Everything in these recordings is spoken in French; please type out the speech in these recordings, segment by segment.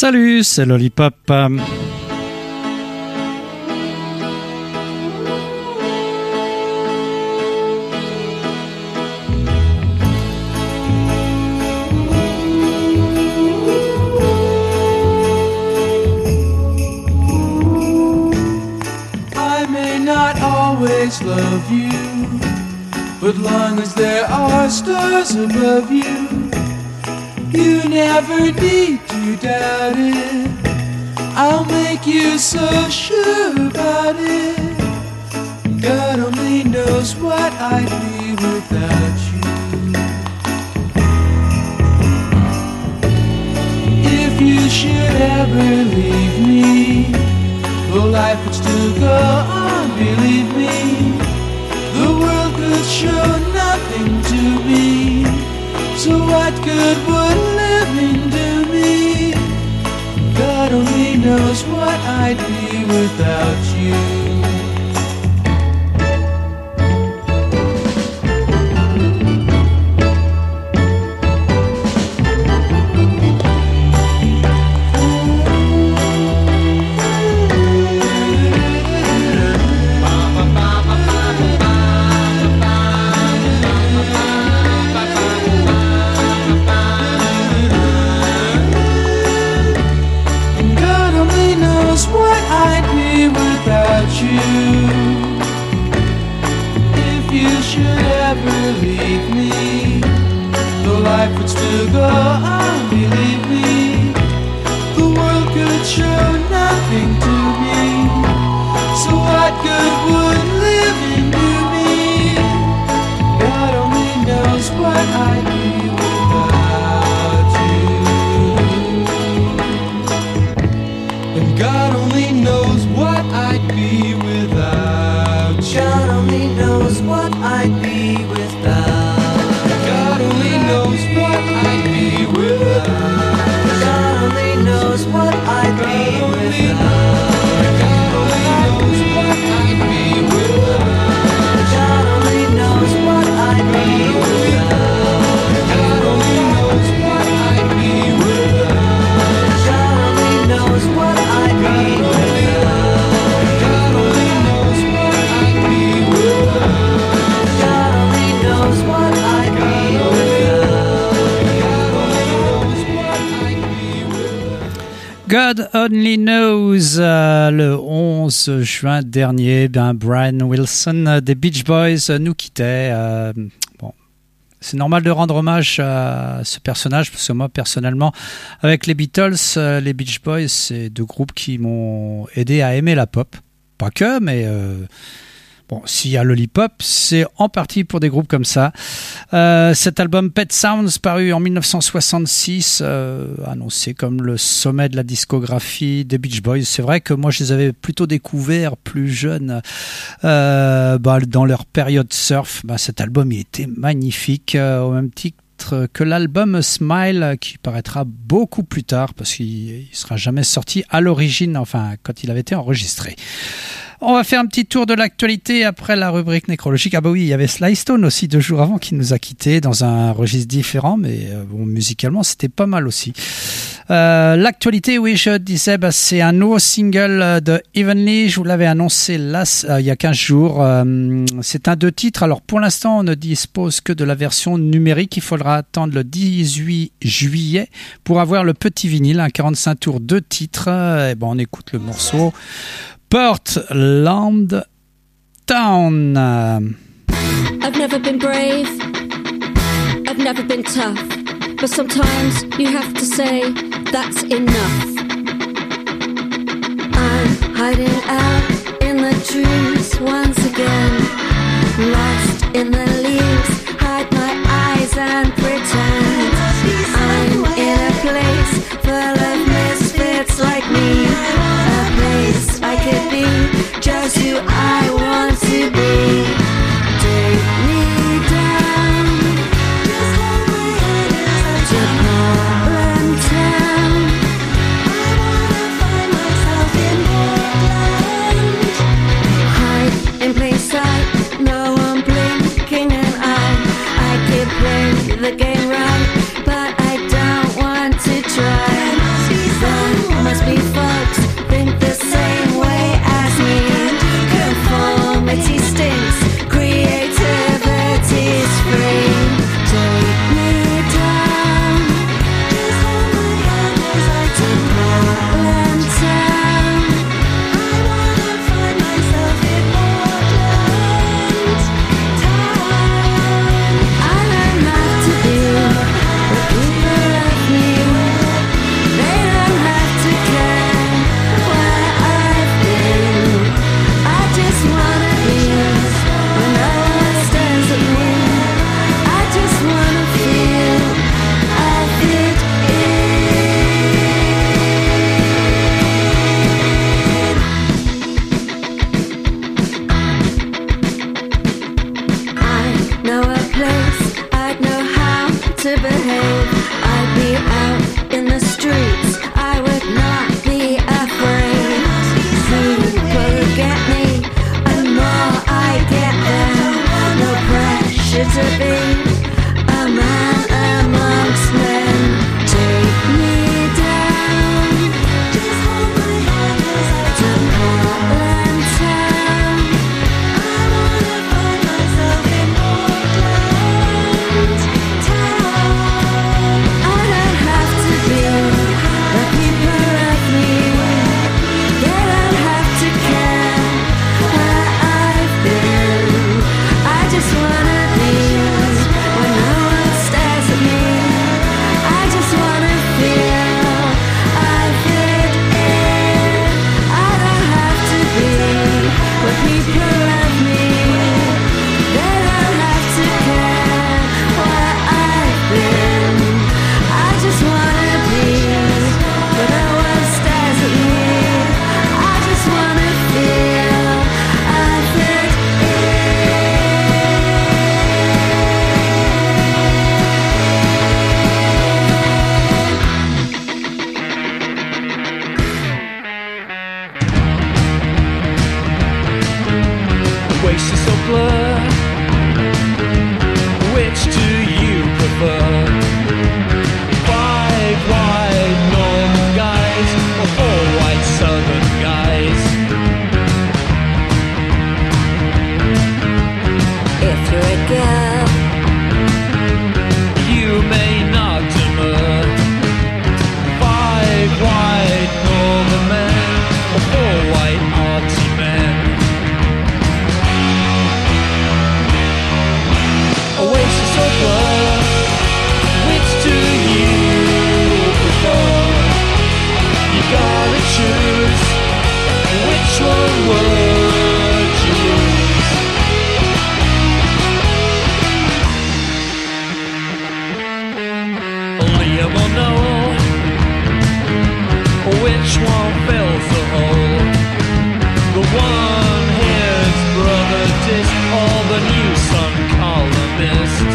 Salut, c'est Lollipop. Love you, but long as there are stars above you, you never need to doubt it. I'll make you so sure about it. God only knows what I'd be without you. If you should ever leave me, though life would still go on, believe me, the world could show nothing to me. So what good would living do me? God only knows what I'd be without you. If you should ever leave me, though life would still go on, believe me, the world could show nothing to me. So what good would living do me? God only knows what I'd be without you. And God only knows what I'd be without you. God only knows what I'd be without. God only knows what I'd be without. God only knows what I'd be without. God only knows what I'd be without. God only knows what I'd be without. God only knows what I'd be without. God only knows what I'd be without. God only knows what I'd be without. God only knows what I'd be without. God Only Knows. Le 11 juin dernier, Brian Wilson des Beach Boys nous quittait. C'est normal de rendre hommage à ce personnage parce que moi, personnellement, avec les Beatles, les Beach Boys, c'est deux groupes qui m'ont aidé à aimer la pop. Pas que, mais s'il y a Lollipop, c'est en partie pour des groupes comme ça. Cet album Pet Sounds, paru en 1966, annoncé comme le sommet de la discographie des Beach Boys. C'est vrai que moi, je les avais plutôt découverts plus jeunes dans leur période surf. Cet album, il était magnifique, au même titre que l'album Smile, qui paraîtra beaucoup plus tard, parce qu'il ne sera jamais sorti à l'origine, enfin, quand il avait été enregistré. On va faire un petit tour de l'actualité après la rubrique nécrologique. Ah bah oui, il y avait Sly Stone aussi 2 jours avant qui nous a quittés dans un registre différent, mais musicalement c'était pas mal aussi. L'actualité, oui, je disais, c'est un nouveau single de Evenly. Je vous l'avais annoncé là, il y a 15 jours. C'est un 2 titres. Alors pour l'instant, on ne dispose que de la version numérique. Il faudra attendre le 18 juillet pour avoir le petit vinyle, un 45 tours 2 titres. Et on écoute le morceau Portland Town. I've never been brave, I've never been tough, but sometimes you have to say that's enough. I'm hiding out in the trees once again, lost in the leaves, hide my eyes and pretend I'm in a place full of misfits like me, a place I could be just who I want to be. Take me down, just hold my hand to Portland town. I wanna find myself in Portland. Hide in plain sight, no one blinking an eye. I could play the game. Oasis or Blur, which do you prefer? 5 white northern guys or 4 white southern guys? If you're a girl, You may not demur. 5 white northern men or 4 white arty men? Oasis or Blur, which do you prefer? You gotta choose, which one would you lose? Liam or Noel, which one fills the hole? The one his brother dissed, or the new Sun columnist?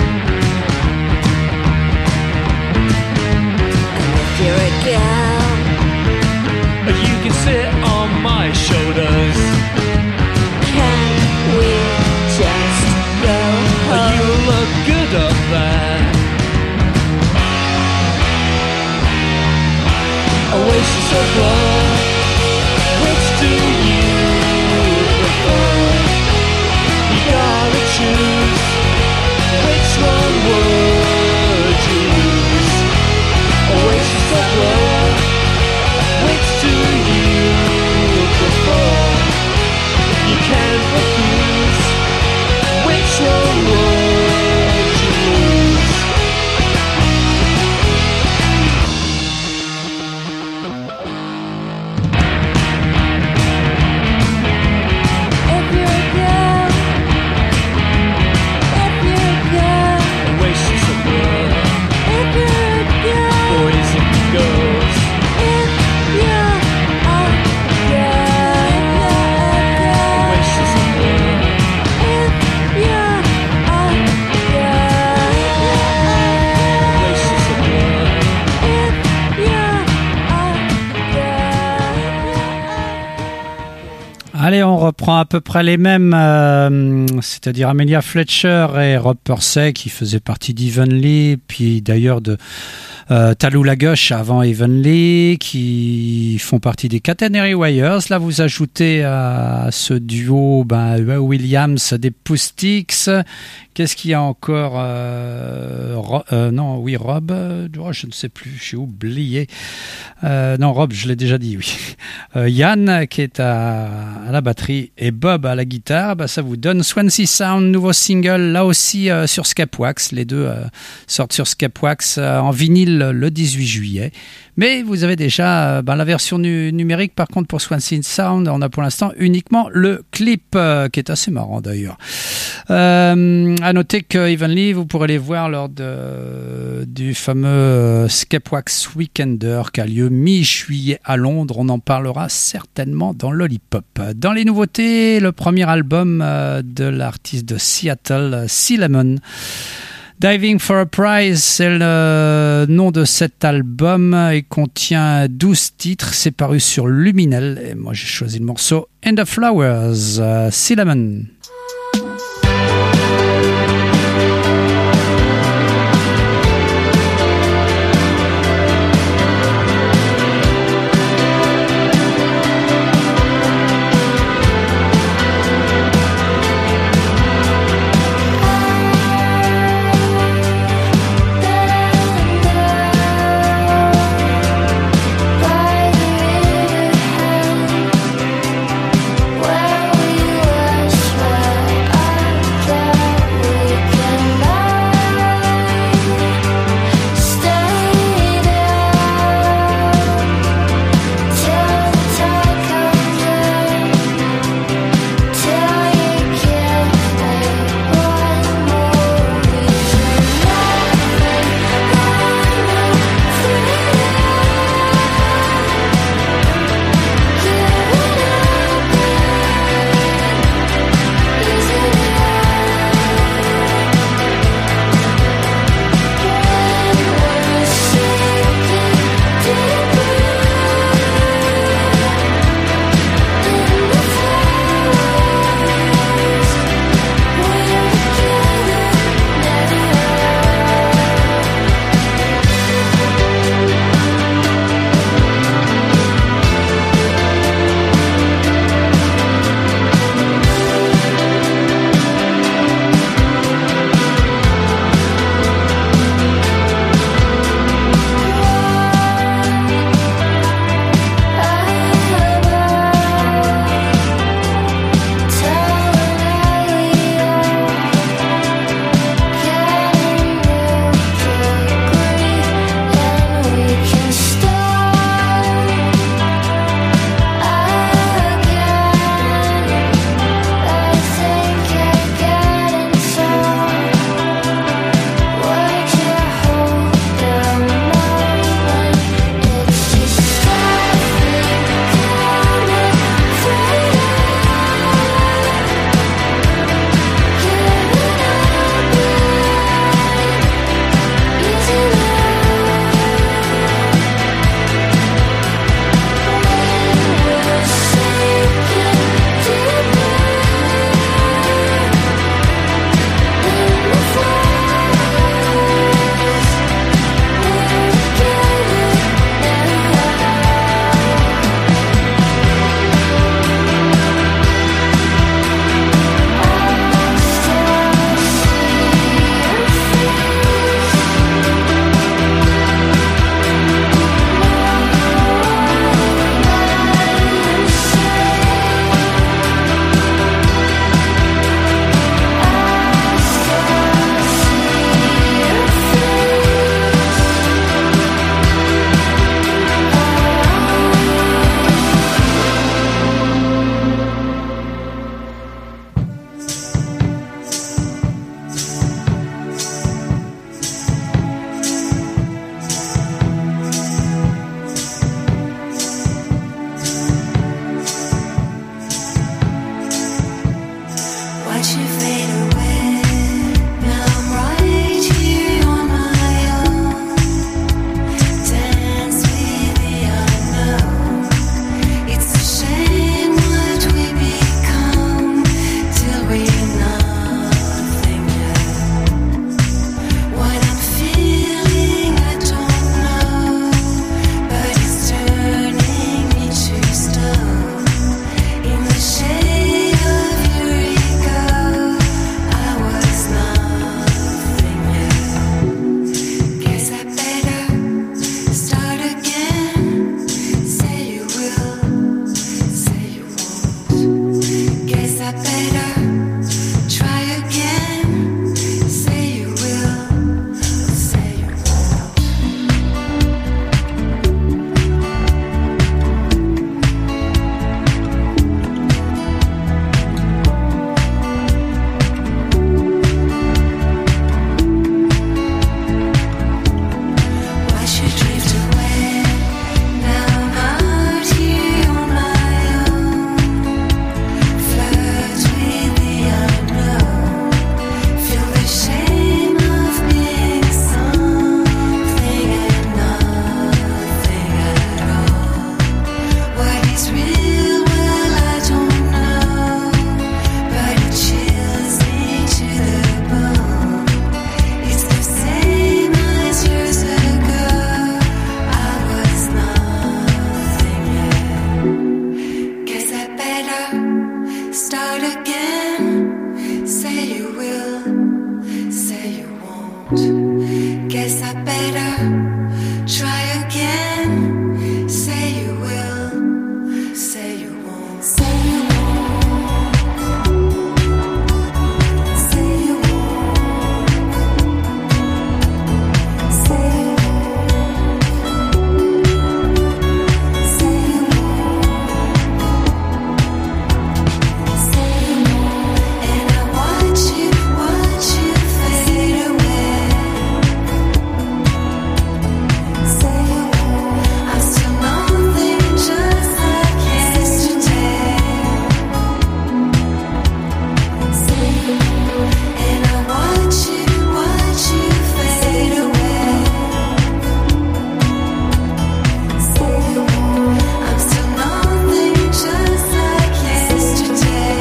if you're a girl, You can sit on my shoulders. can we just go You home? look good up there. Oasis or Blur, which do you prefer? You gotta choose, which one would you lose? Oasis or Blur, which do you prefer? You can't refuse, which one would you lose? If you're a girl, if you're a girl, Oasis or Blur, if you're a girl, boys and girls. if you're a girl, Oasis or Blur, if you're a girl, Oasis or Blur. if you're a girl. Allez, on reprend à peu près les mêmes, c'est-à-dire Amelia Fletcher et Rob Pursey qui faisaient partie d'Evenly, puis d'ailleurs de Tallulah Gauche avant Evenly, qui font partie des Catenary Wires. Là, vous ajoutez à ce duo Williams des Poustiques. Qu'est-ce qu'il y a encore Rob, je ne sais plus, j'ai oublié. Non, Rob, je l'ai déjà dit, oui. Yann qui est à la batterie et Bob à la guitare. Ça vous donne Swansea Sound, nouveau single, là aussi sur Skepwax. Les deux sortent sur Skepwax en vinyle le 18 juillet. Mais vous avez déjà la version numérique. Par contre, pour Swansea Sound, on a pour l'instant uniquement le clip, qui est assez marrant d'ailleurs. À noter que Evenly, vous pourrez les voir lors du fameux Skepwax Weekender qui a lieu mi-juillet à Londres. On en parlera certainement dans Lollipop. Dans les nouveautés, le premier album de l'artiste de Seattle, Sea Lemon. Diving for a Prize, c'est le nom de cet album. Il contient 12 titres. C'est paru sur Luminel. Et moi, j'ai choisi le morceau And the Flowers, Sea Lemon. Where we were won't. Guess I better try again. Say you will, say you won't, say you won't, say you won't, say you won't, say you won't, say you won't, and I watch you fade away. Say you won't, I'm still nothing, just like yesterday. Say you won't, and I watch you fade away. Say you won't, I'm still nothing, just like yesterday.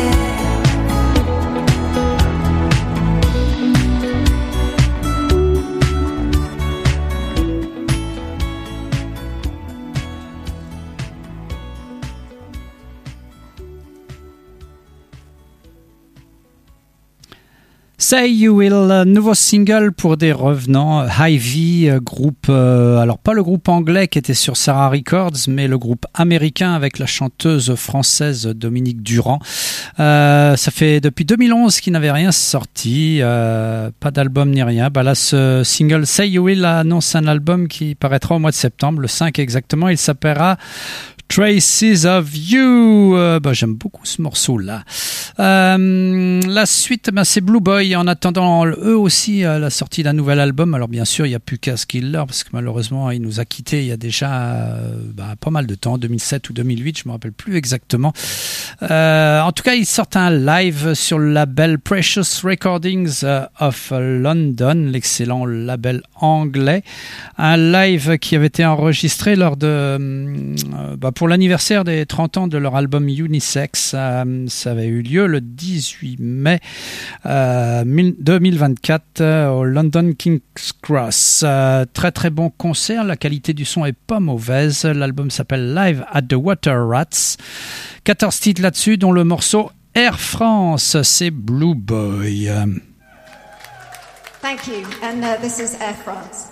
Say You Will, nouveau single pour des revenants, Hy-Vee, groupe, alors pas le groupe anglais qui était sur Sarah Records, mais le groupe américain avec la chanteuse française Dominique Durand. Ça fait depuis 2011 qu'ils n'avaient rien sorti, pas d'album ni rien. Bah là, ce single Say You Will annonce un album qui paraîtra au mois de septembre, le 5 exactement. Il s'appellera Traces of You. J'aime beaucoup ce morceau-là. La suite, c'est Blue Boy. En attendant, eux aussi, la sortie d'un nouvel album. Alors bien sûr, il n'y a plus Cass Killer parce que malheureusement, il nous a quittés il y a déjà pas mal de temps, 2007 ou 2008, je ne me rappelle plus exactement. En tout cas, ils sortent un live sur le label Precious Recordings of London, l'excellent label anglais. Un live qui avait été enregistré lors de... pour l'anniversaire des 30 ans de leur album Unisex. Ça avait eu lieu le 18 mai 2024 au London King's Cross. Très très bon concert, la qualité du son est pas mauvaise. L'album s'appelle Live at the Water Rats. 14 titres là-dessus, dont le morceau Air France, c'est Blue Boy. Thank you, and this is Air France.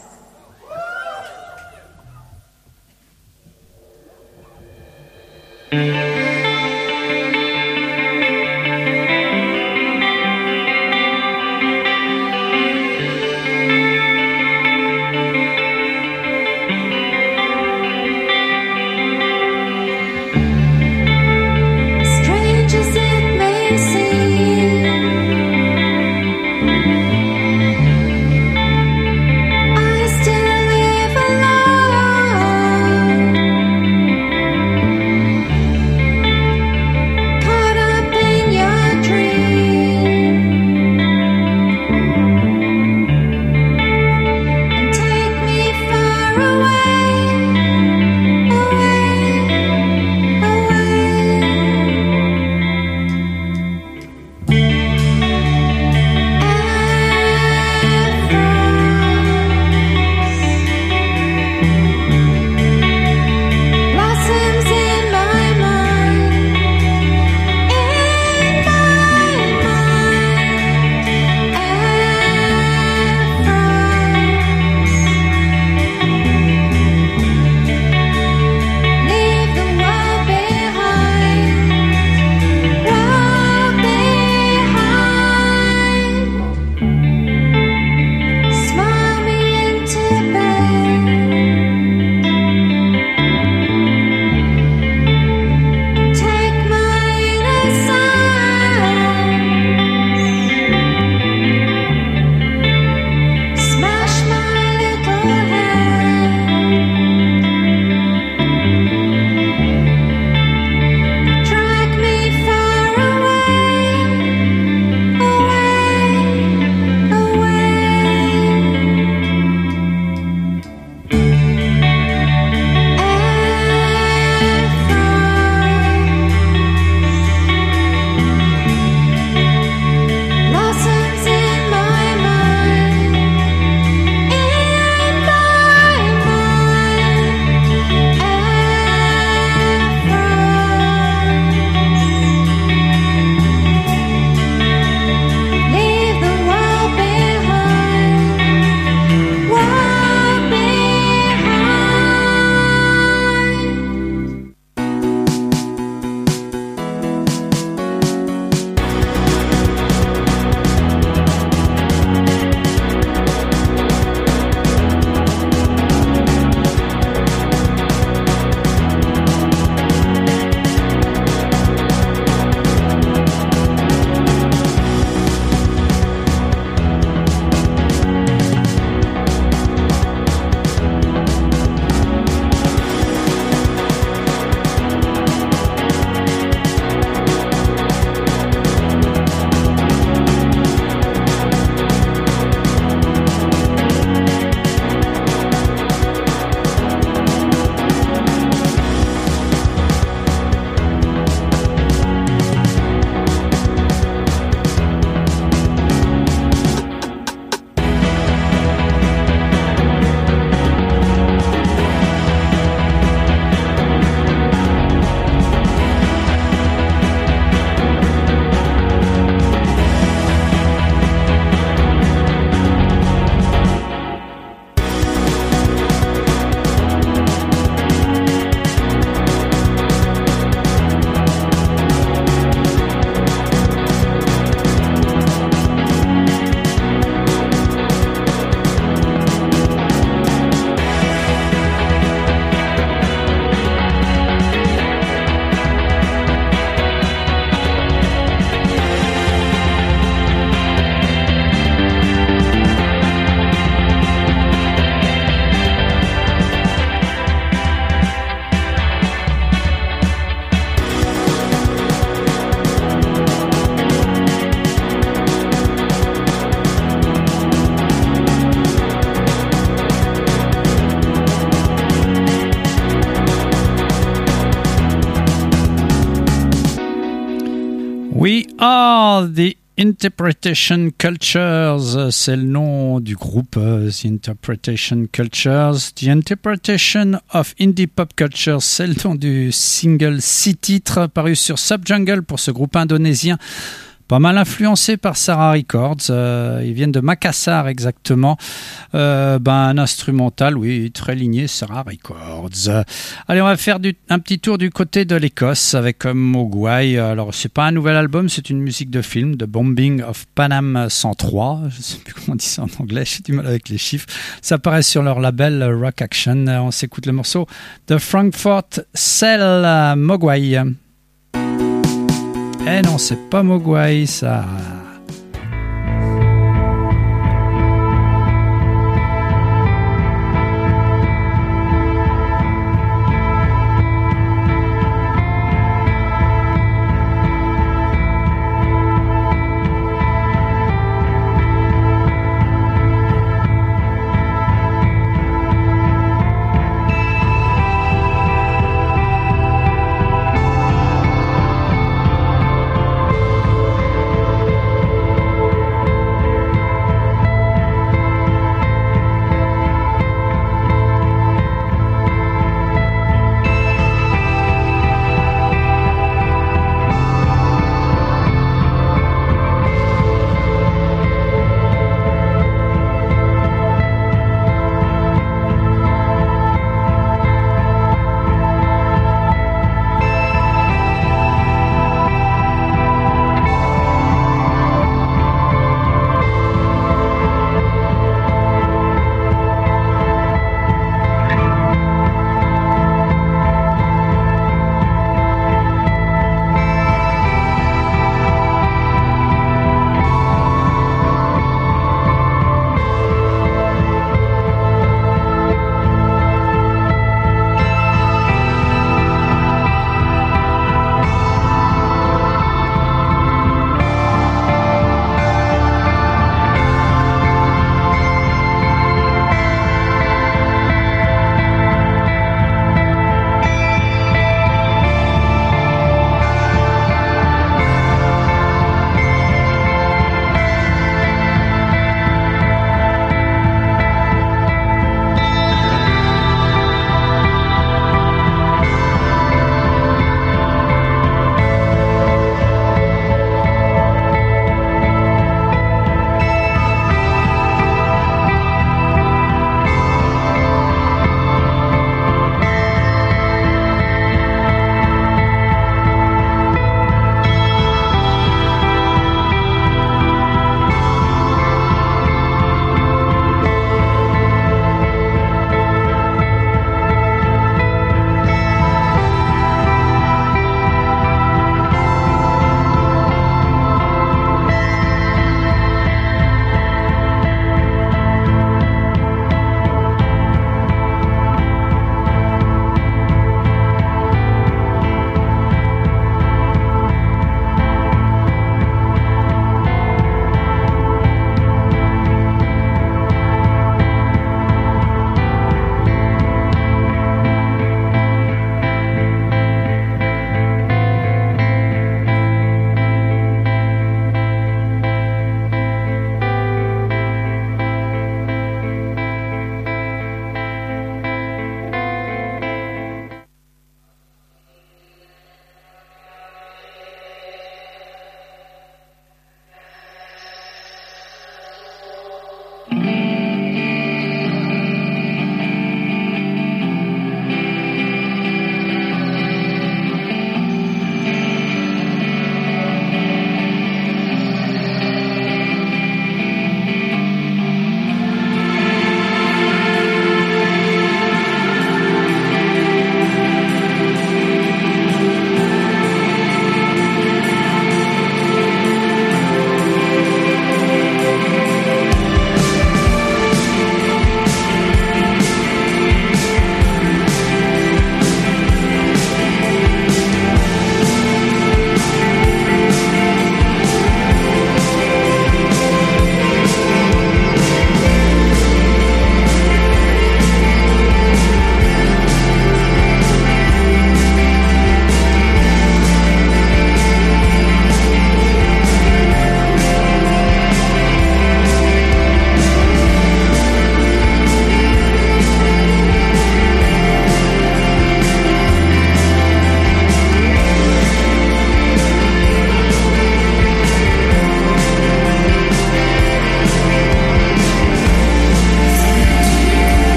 Strange as it may seem, I still live alone. We are the Interpretation Cultures, c'est le nom du groupe, The Interpretation Cultures. The Interpretation of Indie Pop Culture, c'est le nom du single 6 titres paru sur Subjungle pour ce groupe indonésien. Pas mal influencé par Sarah Records, ils viennent de Makassar exactement. Un instrumental, oui, très ligné Sarah Records. Allez, on va faire un petit tour du côté de l'Écosse avec Mogwai. Alors, c'est pas un nouvel album, c'est une musique de film, The Bombing of Panam 103. Je sais plus comment on dit ça en anglais, j'ai du mal avec les chiffres. Ça apparaît sur leur label Rock Action. On s'écoute le morceau de Frankfurt Cell Mogwai. Eh non, c'est pas Mogwai, ça.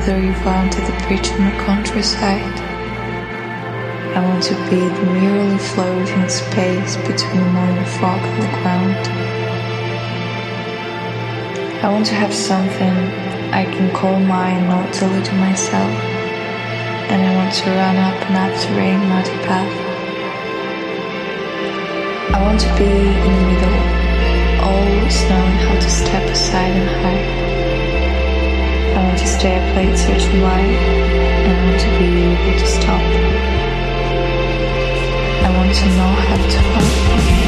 weather evolved at the bridge in the countryside. I want to be the merely floating space between the morning fog and the ground. I want to have something I can call mine, not tell it to myself. And I want to run up an up-terrain muddy path. I want to be in the middle, always knowing how to step aside and hide. I want to stay up late searching light, and I want to be able to stop. I want to know how to fight.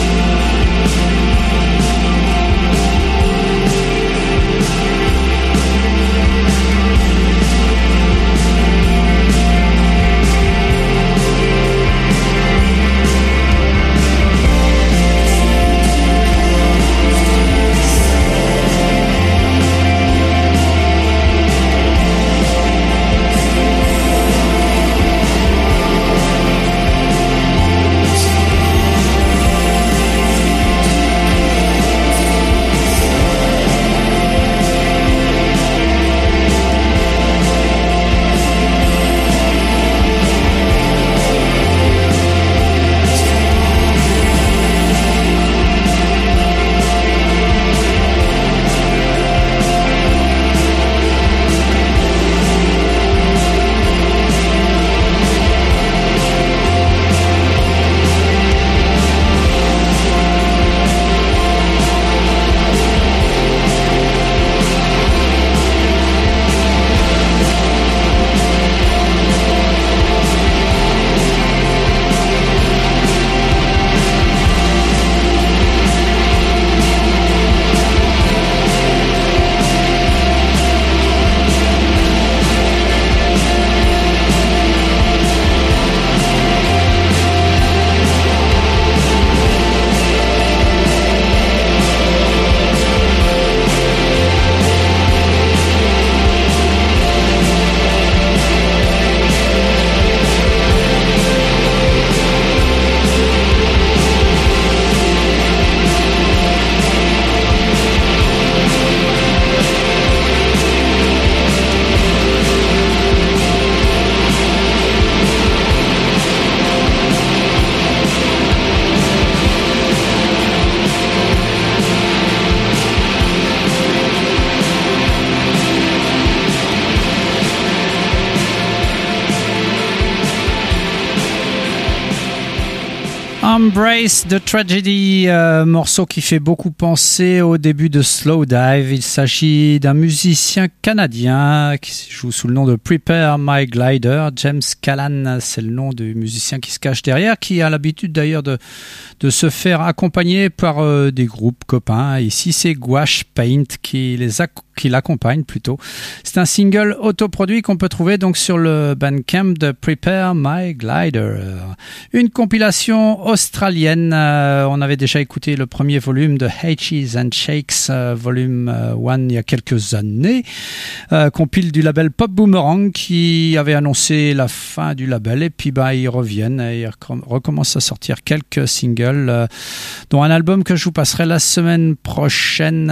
Embrace the Tragedy, morceau qui fait beaucoup penser au début de Slowdive. Il s'agit d'un musicien canadien qui joue sous le nom de Prepare My Glider. James Callan, c'est le nom du musicien qui se cache derrière, qui a l'habitude d'ailleurs de se faire accompagner par des groupes copains. Ici, c'est Gouache Paint qui l'accompagne plutôt. C'est un single autoproduit qu'on peut trouver donc sur le Bandcamp de Prepare My Glider. Une compilation australienne. On avait déjà écouté le premier volume de Hatches and Shakes, volume 1 il y a quelques années. Compile du label Pop Boomerang qui avait annoncé la fin du label et puis ils reviennent et ils recommencent à sortir quelques singles dont un album que je vous passerai la semaine prochaine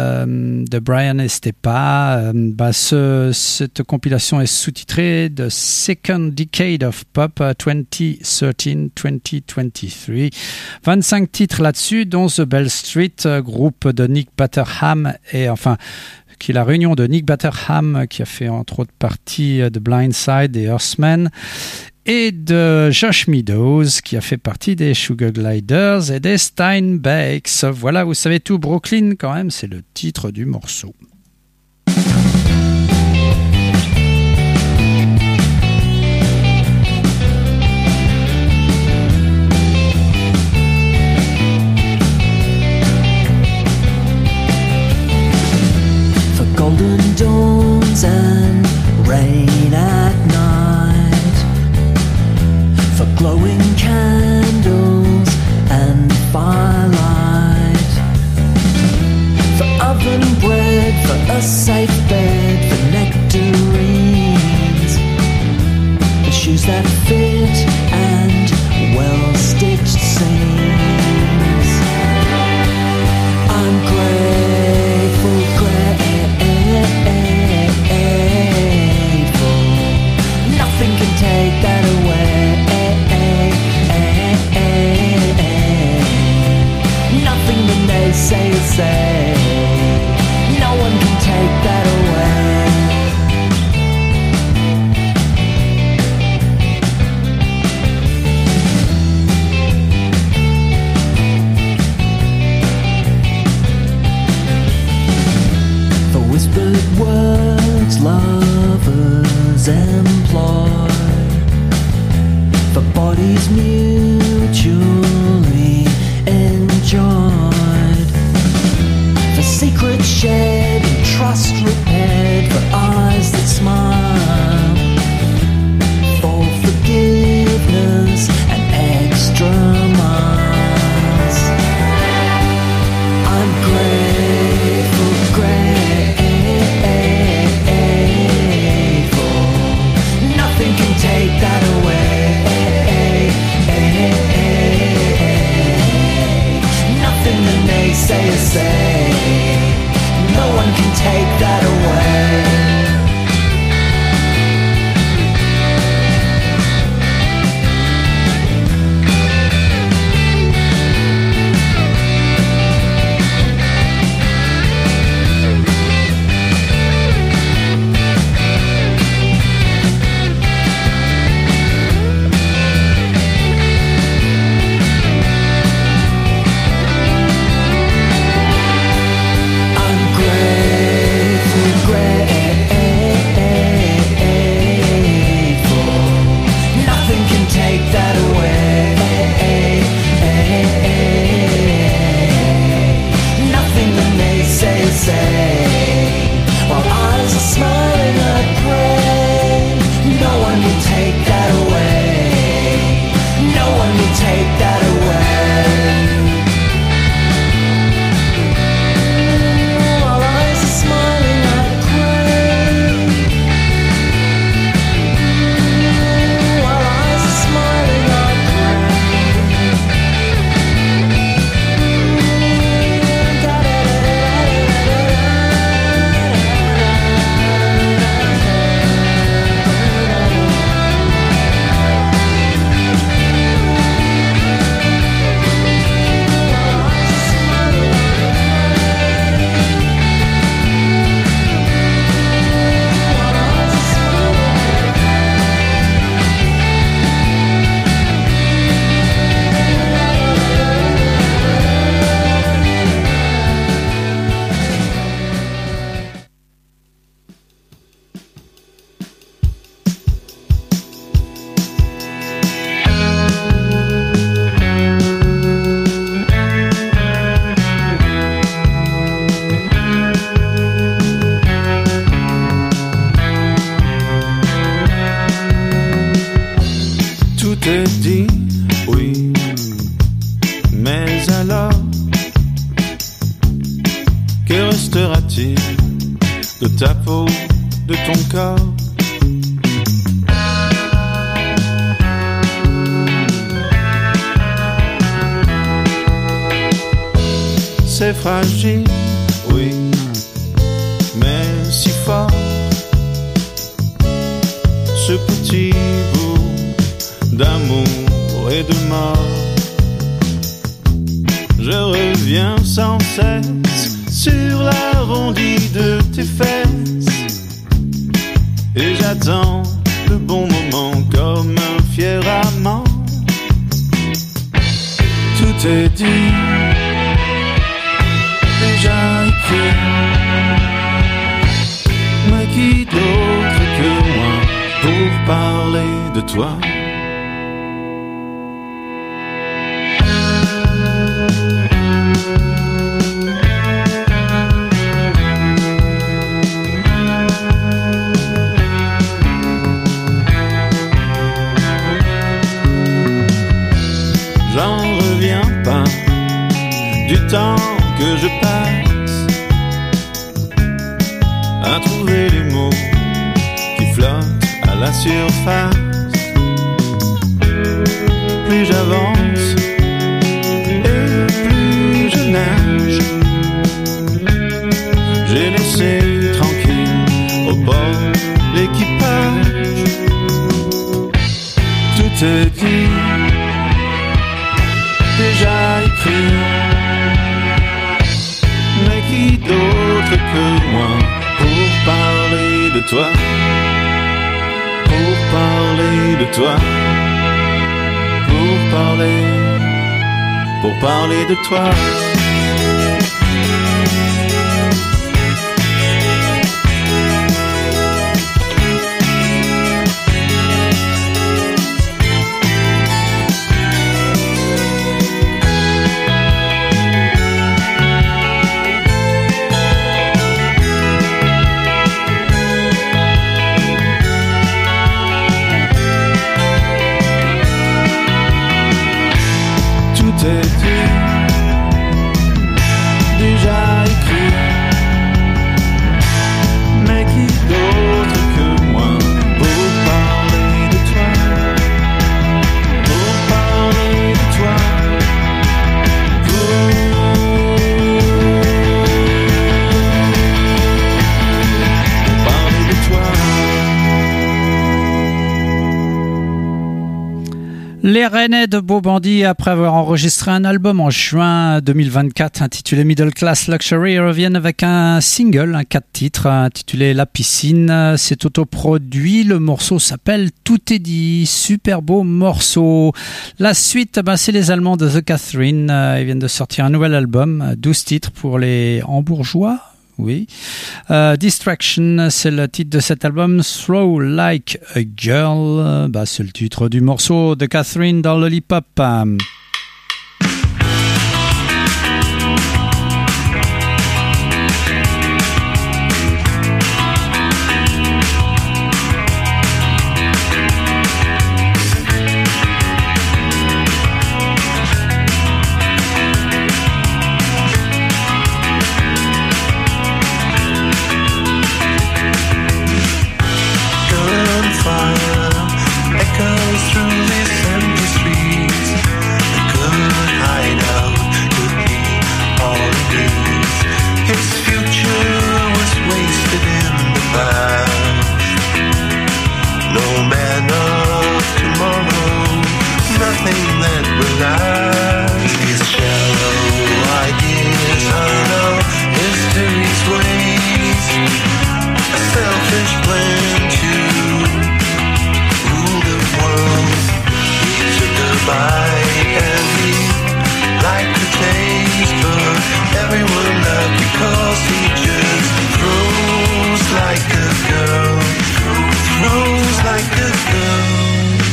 de Brian Estepa. Cette compilation est sous-titrée The Second Decade of Pop 2013-2023. 25 titres là-dessus, dont The Bell Street, groupe de Nick Batterham qui est la réunion de Nick Batterham, qui a fait entre autres partie de Blindside et Earthman, et de Josh Meadows, qui a fait partie des Sugar Gliders et des Steinbecks. Voilà, vous savez tout, Brooklyn quand même, c'est le titre du morceau. Golden dawns and rain at night, for glowing candles and firelight, for oven bread, for a safe bed, for nectarines, for shoes that fit and well-stitched seams. I'm grateful, souls employed for bodies mutually enjoyed, for secrets shared and trust repaired, for eyes that smile, for forgiveness and extra miles. I'm grateful, grateful. Nothing can take that away. Nothing the naysayers say. No one can take that away. De ta peau, de ton corps. C'est fragile, oui, mais si fort. Ce petit bout d'amour et de mort. Je reviens sans cesse sur l'arrondi de tes fesses, et j'attends le bon moment comme un fier amant. Tout est dit, déjà écrit, mais qui d'autre que moi pour parler de toi? J'en reviens pas du temps que je passe à trouver les mots qui flottent à la surface. Plus j'avance et plus je nage, j'ai laissé tranquille au bord l'équipage. Tout est dit, déjà écrit, mais qui d'autre que moi pour parler de toi, pour parler de toi, pour parler de toi. Les Rennais de Beau Bandit, après avoir enregistré un album en juin 2024 intitulé Middle Class Luxury, reviennent avec un single, un 4 titres intitulé La Piscine. C'est autoproduit, le morceau s'appelle Tout est dit, super beau morceau. La suite, c'est les Allemands de The Catherine, ils viennent de sortir un nouvel album, 12 titres pour les Hambourgeois. Oui. Distraction, c'est le titre de cet album. Throw Like a Girl, c'est le titre du morceau de Catherine dans Lollipop. Echoes through these empty streets. A good hideout could be all it is. His future was wasted in the past. No man of tomorrow, nothing that will last. His shallow ideas are history's ways. A selfish plan to bite and he liked the taste, but everyone loved because he just throws like a girl, throws like a girl.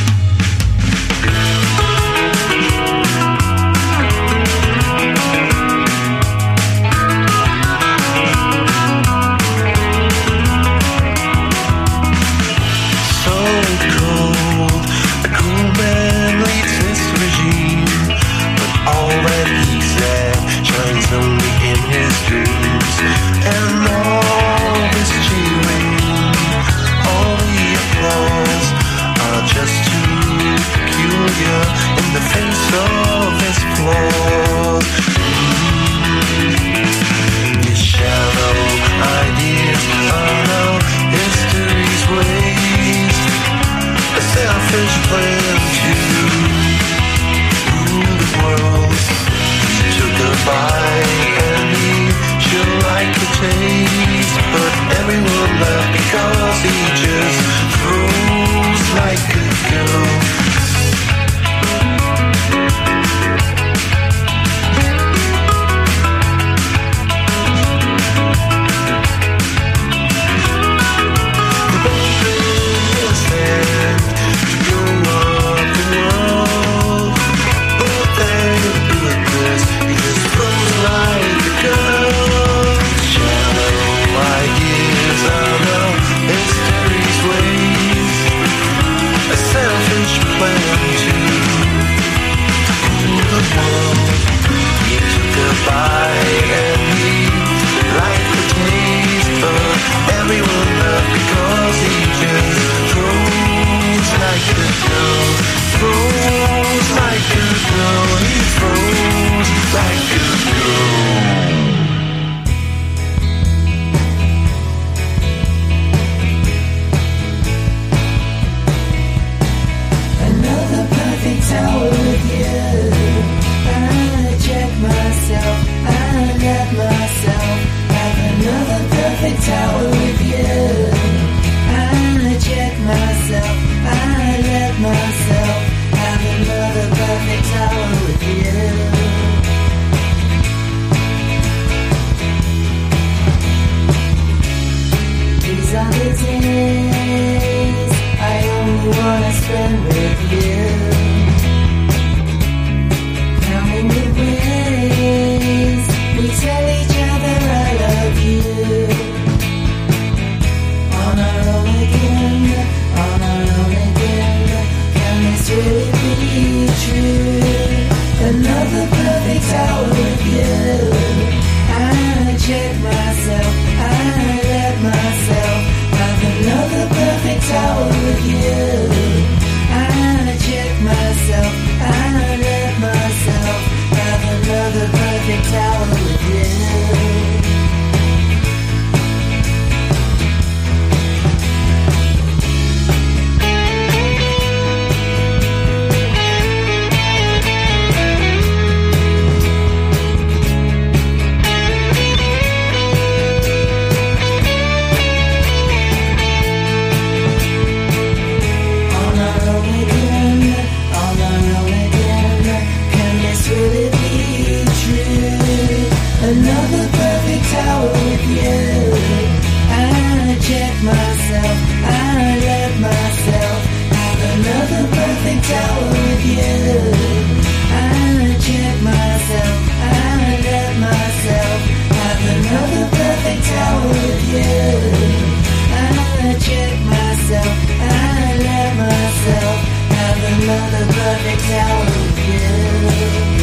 And all this cheering, all the applause are just too peculiar in the face of his flaws. His shallow ideas are now history's waste. A selfish plan to rule the world. He took a bite and he sure like the taste, but everyone left because he just throws like a girl. and none of the Nickelodeon.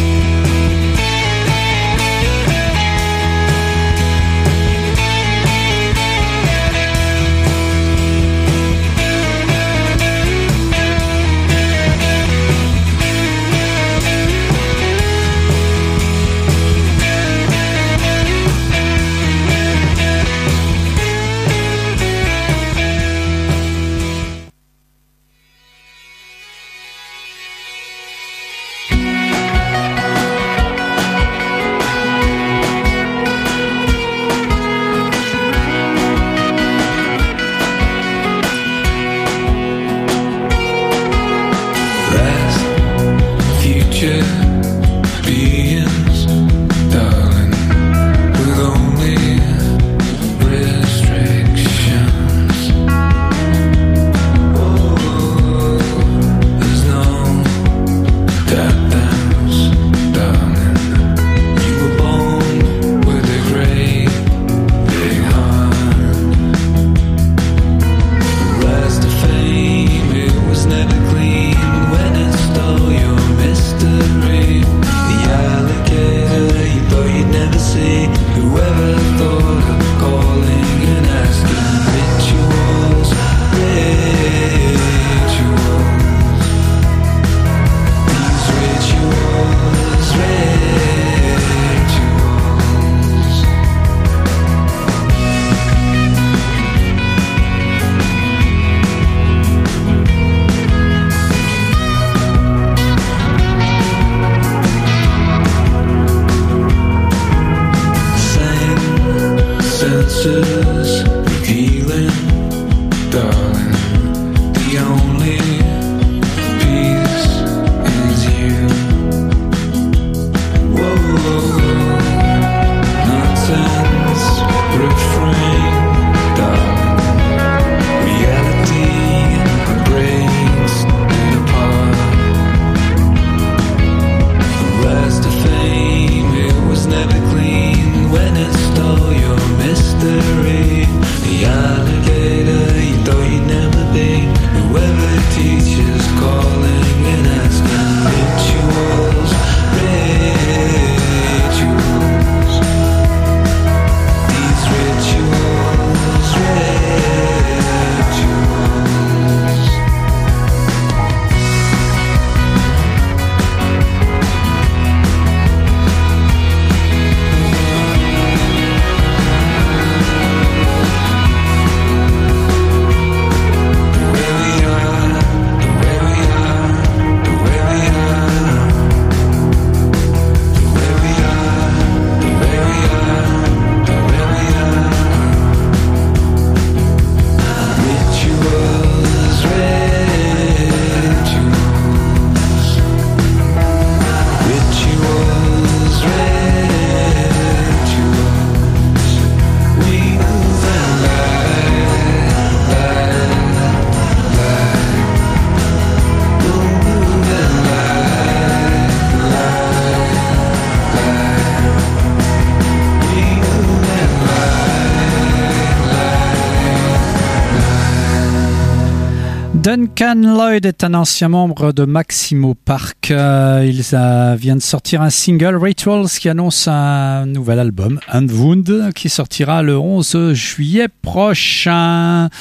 Duncan Lloyd est un ancien membre de Maximo Park. Il vient de sortir un single, Rituals, qui annonce un nouvel album, Unwound, qui sortira le 11 juillet prochain.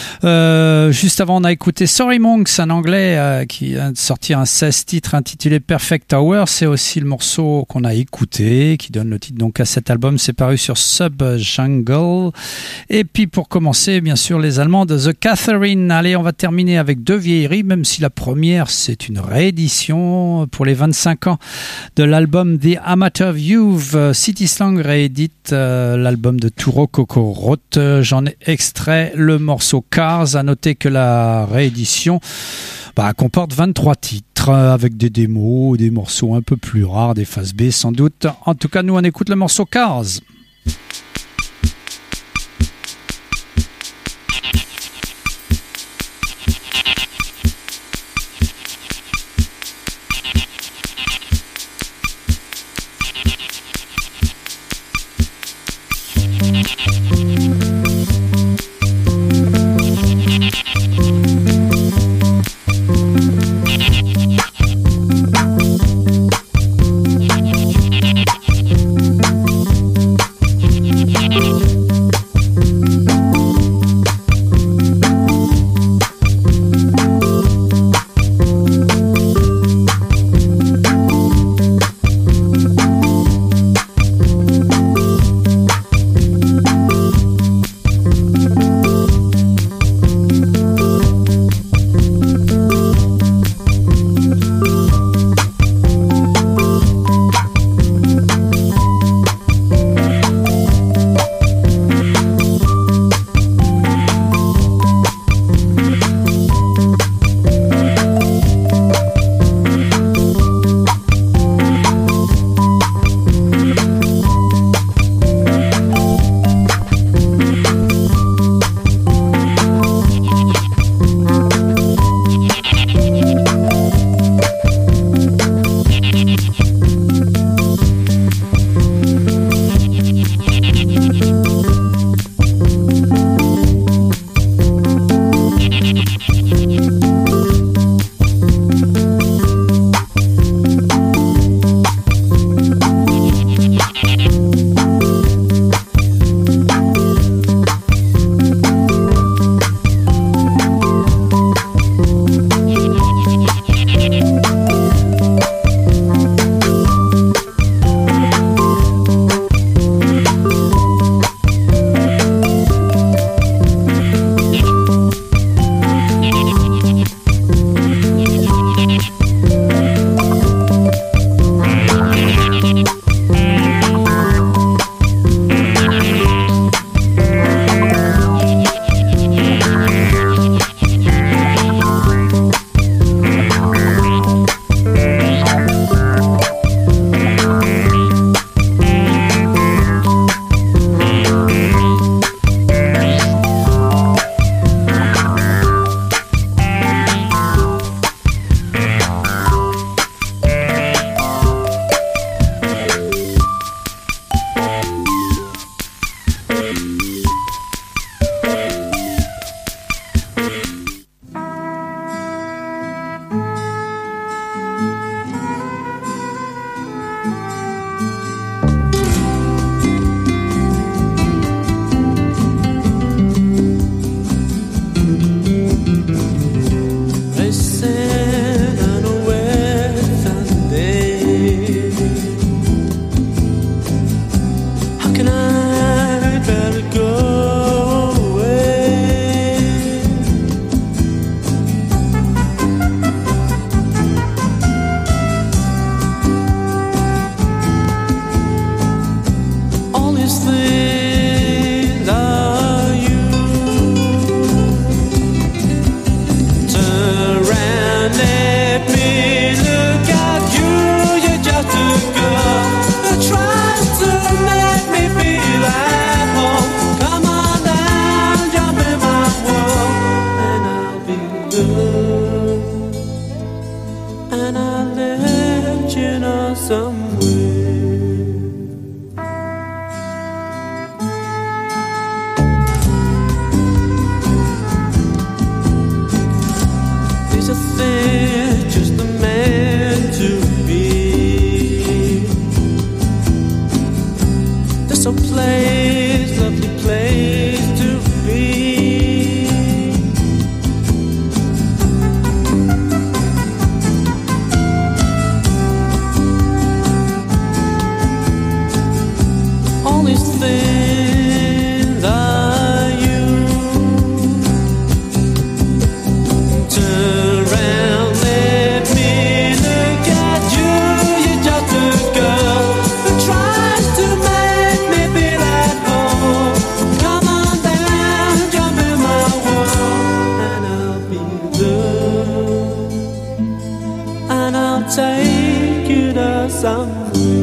Juste avant, on a écouté Sorry Monks, un anglais qui vient de sortir un 16 titres intitulé Perfect Hour. C'est aussi le morceau qu'on a écouté, qui donne le titre donc à cet album. C'est paru sur Subjungle. Et puis pour commencer, bien sûr, les Allemands de The Catherine. Allez, on va terminer avec deux vieilleries, même si la première c'est une réédition pour les 25 ans de l'album The Amateur View. City Slang réédite l'album de Turo Kokoroth. J'en ai extrait le morceau Cars. À noter que la réédition comporte 23 titres avec des démos, des morceaux un peu plus rares, des phases B sans doute. En tout cas, nous on écoute le morceau Cars. somewhere. There's a thing just a man to be. There's a place, lovely place to be. All these things are you. Turn around, let me look at you. You're just a girl who tries to make me feel at home. Come on down, jump in my world, and I'll be there, and I'll take you to somewhere.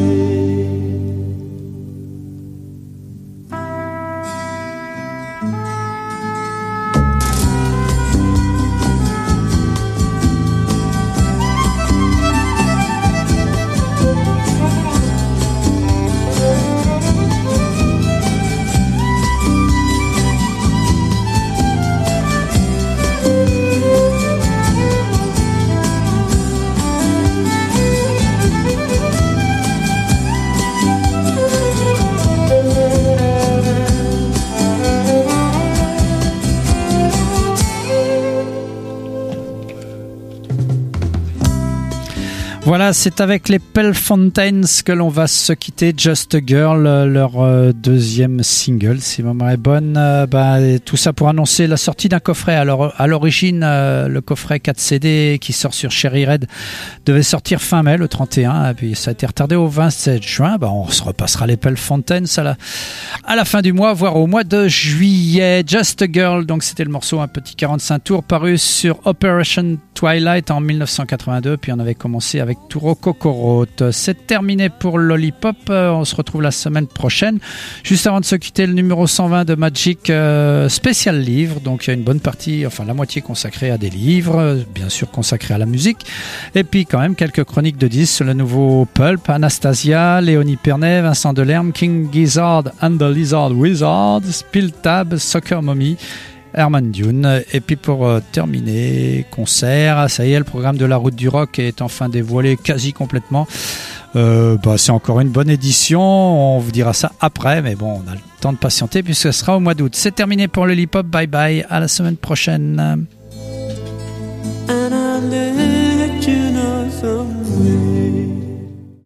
Voilà, c'est avec les Pell Fountains que l'on va se quitter. Just a Girl, leur deuxième single, si ma mémoire est bonne. Tout ça pour annoncer la sortie d'un coffret. Alors, à l'origine, le coffret 4 CD qui sort sur Cherry Red devait sortir fin mai, le 31, et puis ça a été retardé au 27 juin. On se repassera les Pell Fountains à la fin du mois, voire au mois de juillet. Just a Girl, donc c'était le morceau, un petit 45 tours paru sur Operation Twilight en 1982, puis on avait commencé avec Turo Kokorot. C'est terminé pour Lollipop, on se retrouve la semaine prochaine. Juste avant de se quitter, le numéro 120 de Magic spécial livre, donc il y a une bonne partie, enfin la moitié consacrée à des livres, bien sûr consacrée à la musique, et puis quand même quelques chroniques de disques, le nouveau Pulp, Anastasia, Léonie Pernet, Vincent Delerme, King Gizzard and the Lizard Wizard, Spill Tab, Soccer Mommy, Herman Dune. Et puis pour terminer, concert, ça y est, le programme de la Route du Rock est enfin dévoilé quasi complètement. C'est encore une bonne édition, on vous dira ça après, mais bon, on a le temps de patienter puisque ce sera au mois d'août. C'est terminé pour le Lollipop, bye bye, à la semaine prochaine. And I'll let you know somewhere.